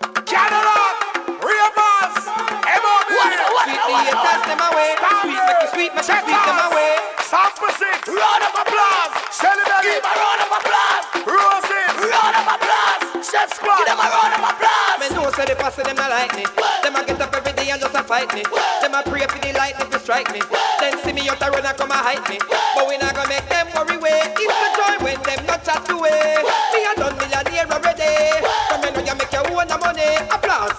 Canada, Ravers, MOB. Sweet the haters them away. Sweet make you sweet them away. Sound for six. Round of applause. Shelly Belly. Give a round of applause. Roses. Round of applause. Chef Squad. Give them a round of applause. Me know say the pass them not like me. Them a get up every day and just a fight me. Them a pray for the lightning to strike me. Then see me out a run and come a hype me. But we not gonna make them worry way. It's the joy when them not chat away. Me a done millionaire already. From you know you make your own money. Applause.